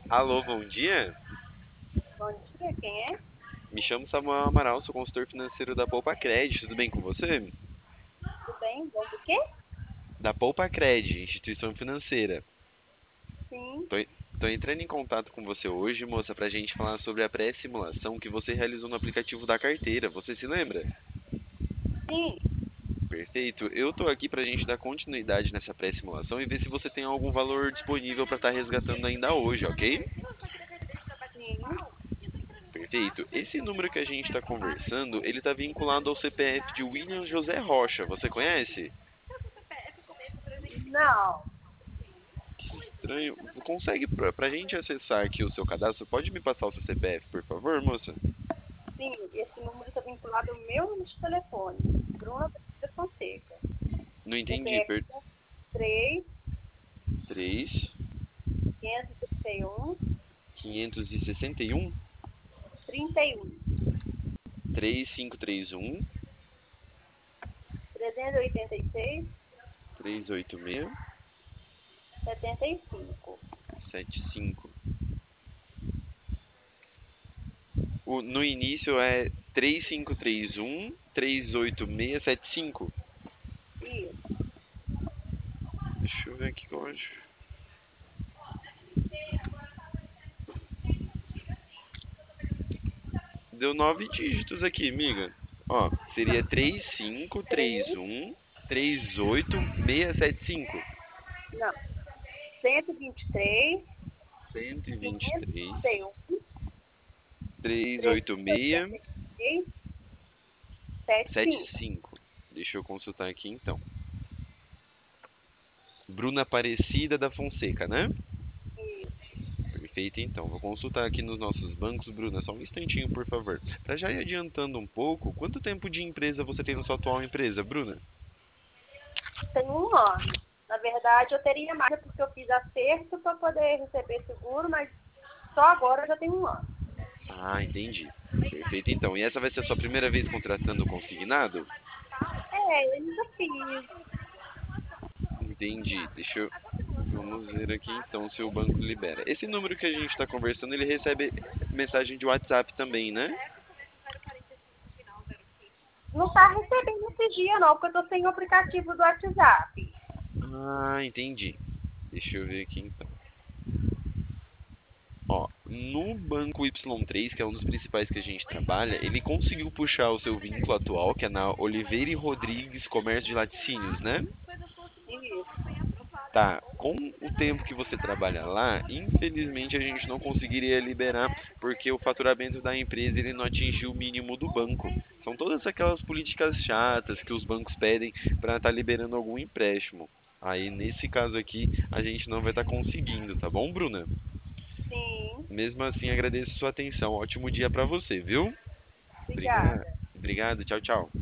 Alô, bom dia. Bom dia, quem é? Me chamo Samuel Amaral, sou consultor financeiro da Poupa Cred. Tudo bem com você? Tudo bem? Bom do quê? Da Poupa Cred, instituição financeira. Sim, Tô, tô entrando em contato com você hoje, moça, pra gente falar sobre a pré-simulação que você realizou no aplicativo da carteira. Você se lembra? sim, Perfeito. Eu tô aqui pra gente dar continuidade nessa pré-simulação e ver se você tem algum valor disponível pra estar resgatando ainda hoje, ok? sim. Perfeito. Esse número que a gente está conversando, ele está vinculado ao CPF de William José Rocha. Você conhece? Não, Que estranho. Consegue, pra gente acessar aqui o seu cadastro, pode me passar o seu CPF, por favor, moça? sim, esse número está vinculado ao meu número de telefone, Bruna Pereira Fonseca. Não entendi. CPF 3, 3, 531, 561, 31, 3531, 386, 386, 75. 75. No início é 3531, 38675. Isso. Deixa eu ver aqui que eu acho. Deu 9 dígitos aqui, amiga. Ó, seria 3, 3531 38675. não, 123, 123 531, 386 386, 75. 75. Deixa eu consultar aqui então. Bruna Aparecida da Fonseca, né? Isso. Perfeito, então. Vou consultar aqui nos nossos bancos, Bruna, só um instantinho, por favor. Para já ir adiantando um pouco, quanto tempo de empresa você tem na sua atual empresa, Bruna? Tem um ano. Na verdade, eu teria mais porque eu fiz acerto para poder receber seguro, mas só agora eu já tenho um ano. Ah, entendi. Perfeito, então. E essa vai ser a sua primeira vez contratando o consignado? É, eu ainda fiz. Entendi. Vamos ver aqui então se o banco libera. Esse número que a gente está conversando, ele recebe mensagem de WhatsApp também, né? Não está recebendo esse dia, não, porque eu estou sem o aplicativo do WhatsApp. Ah, entendi. Deixa eu ver aqui então. Ó, no banco Y3, que é um dos principais que a gente trabalha, ele conseguiu puxar o seu vínculo atual, que é na Oliveira e Rodrigues Comércio de Laticínios, né? Isso. Tá, com o tempo que você trabalha lá, infelizmente a gente não conseguiria liberar porque o faturamento da empresa ele não atingiu o mínimo do banco. São todas aquelas políticas chatas que os bancos pedem para estar liberando algum empréstimo. Aí nesse caso aqui a gente não vai estar conseguindo, tá bom, Bruna? Sim. Mesmo assim, agradeço sua atenção. Ótimo dia para você, viu? Obrigado. Obrigada. Obrigado, tchau, tchau.